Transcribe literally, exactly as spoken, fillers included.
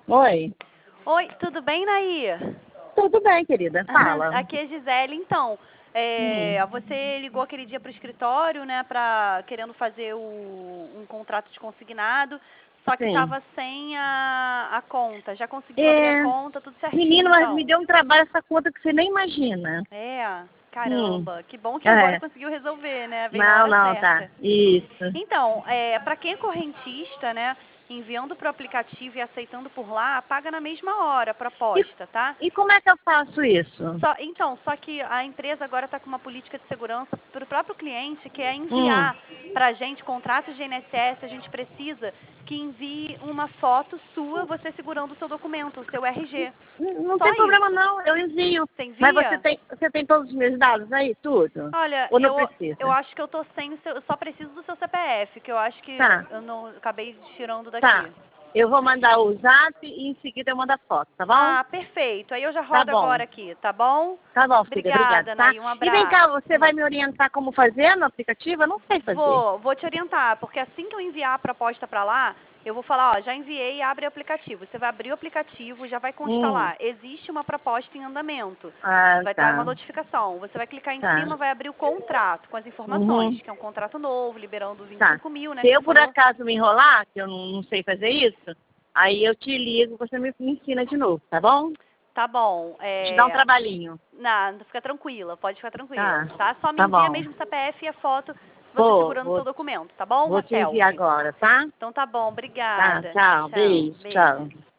Oi. Oi, tudo bem, Naí? Tudo bem, querida. Fala. Aqui é Gisele. Então, é, Hum. você ligou aquele dia para o escritório, né, pra, querendo fazer o, um contrato de consignado, só que Sim. estava sem a, a conta. Já conseguiu abrir a É, conta, tudo certinho, menino, mas me então? deu um trabalho essa conta que você nem imagina. É, Hum. caramba. Que bom que agora É. conseguiu resolver, né? Veio na Não, hora não, tá. certa. Isso. Então, é, para quem é correntista, né, enviando para o aplicativo e aceitando por lá, paga na mesma hora a E, proposta, tá? e como é que eu faço isso? Só, então, só que a empresa agora está com uma política de segurança para o próprio cliente, que é Hum. enviar para a gente contratos de I N S S, a gente precisa que envie uma foto sua, você segurando o seu documento, o seu R G. N- Não Só tem problema isso. não, eu envio. Você Mas você envia? tem, você tem todos os meus dados aí, tudo? Olha, Ou não eu, eu precisa? acho que eu tô sem o seu, eu só preciso do seu C P F, que eu acho que Tá, eu não acabei tirando tá. daqui. Eu vou mandar o zap e em seguida eu mando a foto, tá bom? Ah, perfeito. Aí eu já Tá rodo bom. agora aqui, tá bom? Tá bom, filha, obrigada, Obrigada, tá? Naí. Um E vem abraço. cá, você vai Hum. me orientar como fazer no aplicativo? Eu não sei fazer. Vou, vou te orientar, porque assim que eu enviar a proposta para lá, eu vou falar, ó, já enviei, abre o aplicativo. Você vai abrir o aplicativo, já vai constar Hum. lá, existe uma proposta em andamento. Ah, Vai dar uma tá. notificação. Você vai clicar em Tá. cima, vai abrir o contrato com as Uhum. informações, que é um contrato novo, liberando vinte e Tá. cinco mil, né, Se que eu você por falou. acaso me enrolar, que eu não, não sei fazer isso, aí eu te ligo, você me, me ensina de novo, tá bom? Tá bom. Te dá um É... trabalhinho. Não, fica tranquila, pode ficar tranquila, Tá. tá? Só me Tá envia bom. mesmo o C P F e a foto, você Vou, segurando o vou, seu documento, tá bom? vou Uma te enviar selfie. agora, tá? Então tá bom, Tá, obrigada. tchau. Tchau, Beijo, beijo. tchau.